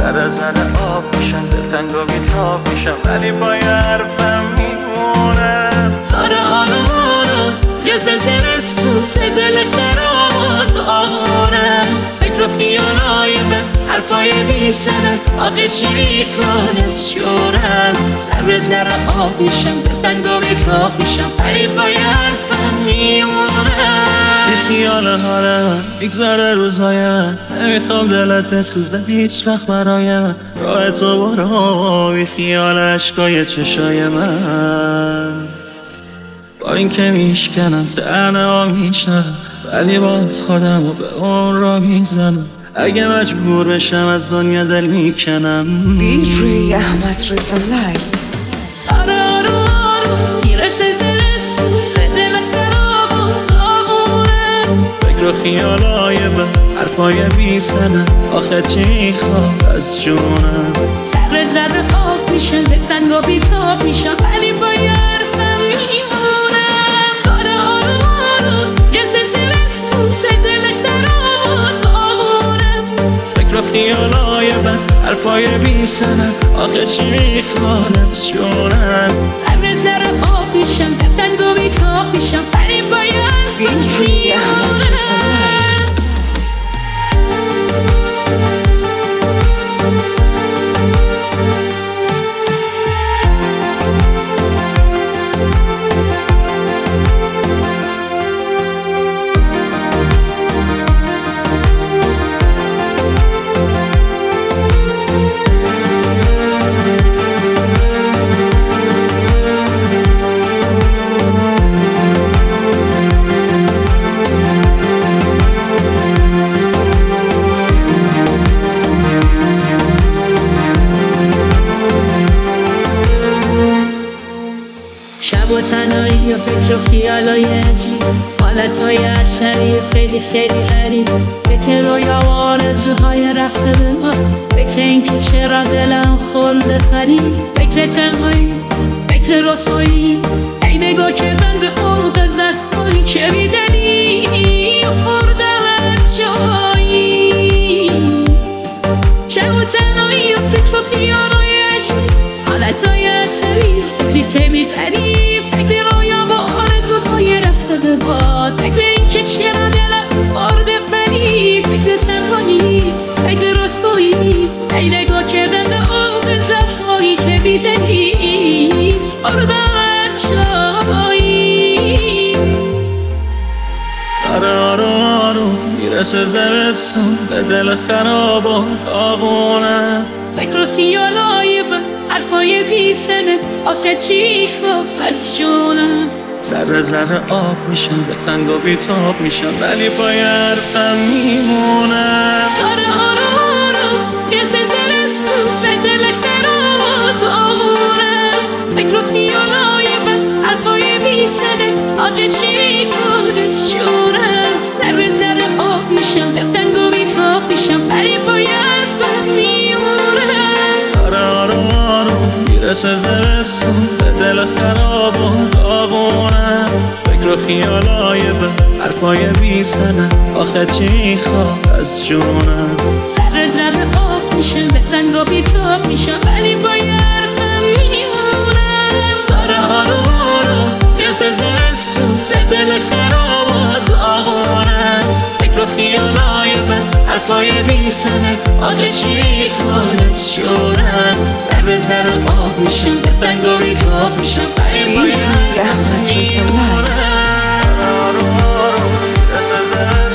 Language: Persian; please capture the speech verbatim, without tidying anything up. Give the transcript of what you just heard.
ذره ذره آب میشم، دلتنگ و بیتاب میشم، ولی با یه حرفم میمونم. آره آره آره یه زمستون به دل خرابات آمونم. فکر و خیالای من حرفای بی سند، آخه چی میخوان از شورم. ذره ذره آب میشم، دلتنگ و بیتاب میشم، ولی با یه حرفم میمونم. بی خیال حالم میگذره روزایم، نمیخوام دلت بسوزه هیچ وقت برایم. راه تو برو بی خیال عشقای چشای من. با این که میشکنم تنه ها میشنم، ولی باز خودم رو به اون را میزنم. اگه مجبور بشم از دنیا دل میکنم. دیجی احمد رضا لایو. آره آره آره میرسه زمستون به دل خرابات آمونم. فکر و خیالای من حرفای بی سند، آخه چی میخوام از جونم. ذره ذره آب میشم، دلتنگ و بیتاب میشم، ولی با یه حرفم میمونم. آره آره آره یه زمستون به دل خرابات آمونم. فکر و خیالای من حرفای بی سند، آخه چی میخوان از جونم. ذره ذره آب میشم، دلتنگ و بیتاب میشم، ولی با یه حرفم دیجی احمد رضا لایو. میمونم. شب و تنهایی و فکر و خیالای عجیب، حالتهای عشقی خیلی خیلی غریب. فکر رویا و آرزوهای رفته به ما، فکر اینکه چرا دلم خورده خرید. فکر تنهایی، فکر رسوایی، ای بگو که من به عمق زخمایی که بیدلی خوردم جایی. شب و تنهایی و فکر و خیالای عجیب، حالتهای عصبی فکری که میبری. فکر رویا با آرزوهای رفته به باد، فکر اینکه چرا دلم خورده فریب. فکر تنهایی، فکر رسوایی، ای نگاه که من به عمق زخمایی که بیدلی خوردم جایی. آره آره آره میرسه زمستون به دل خرابات آمونم. فکر و خیالای من حرفای بی سند، آخه چی خواب از جونم. ذره ذره آب میشم، دلتنگ و بیتاب میشم، ولی با یه حرفم میمونم. آره آره آره یه زمستون به دل خرابات آمونم. فکر و خیالای من حرفای بی سند، آخه چی خواب از جونم. ذره ذره آب میشم، دلتنگ و بیتاب میشم، ولی با یه حرفم میمونم. آره آره آره میرسه زمستون به دل خرابات آمونم. فکر و خیالای من حرفای بی سند، آخه چی خواه از جونم. ذره ذره آب میشم، دلتنگ و بیتاب میشم، ولی با یه حرفم میمونم. آره آره آره یه زمستون به دل خرابات آمونم. فکر و خیالای من حرفای بی سند، آخه چی میخوان از جونم. ذره ذره آب میشم، دلتنگ و بیتاب میشم، ولی با یه دیجی احمد حرفم رضا لایو. میمونم. آره آره آره